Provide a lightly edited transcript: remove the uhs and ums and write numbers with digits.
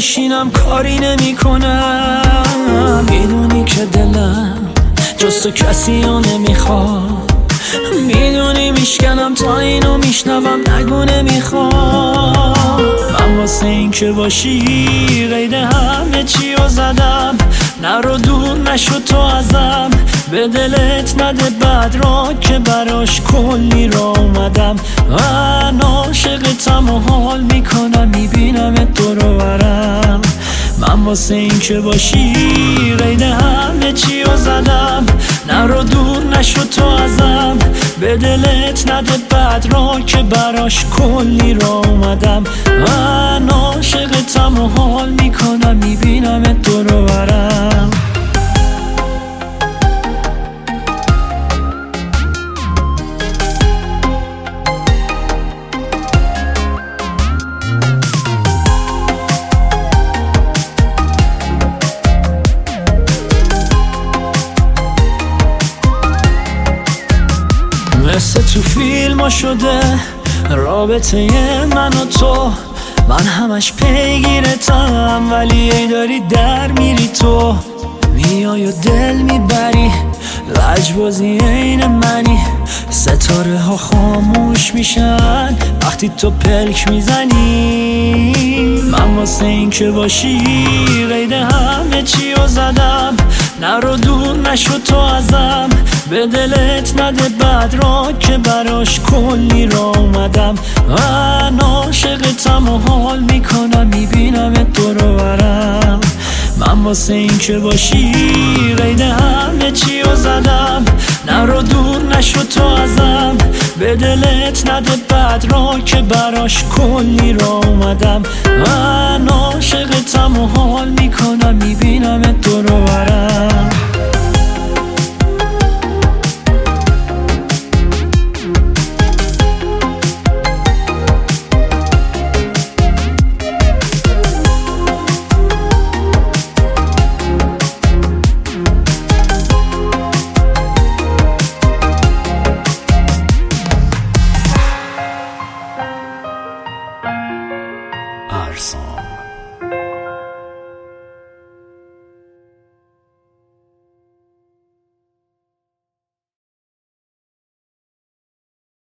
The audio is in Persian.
میشینم کاری نمی کنم. میدونی که دلم جز تو کسی رو نمیخواد، میدونی میشکنم تا اینو میشنوم نگو نمیخوام. من واسه این که باشی قید همه چی رو زدم، نرو دور نشو تو ازم، به دلت نده بد را که براش کلی را اومدم. من عاشقتم و حال میکنم میبینم تو رو برم. من واسه این که باشی قید همه چی رو زدم، نرو دور نشو تو ازم، به دلت نده بد را که براش کلی را اومدم. من عاشقتم و حال میکنم میبینم تو رو برم. مثل تو فیلم ها شده رابطه من و تو، من همش پیگیرتم ولی ای داری در میری تو. میای و دل میبری لجبازی این منی، ستاره ها خاموش میشن وقتی تو پلک میزنی. من واسه این که باشی قید همه چی رو زدم، نرو دور نشو تو ازم، به دلت نده بد را که براش کلی را اومدم. من عاشقتم و حال میکنم میبینم تو رو برم. من واسه این که باشی قید همه چی رو زدم، نرو دور نشو تو ازم، به دلت نده بد را که براش کلی را اومدم. من عاشق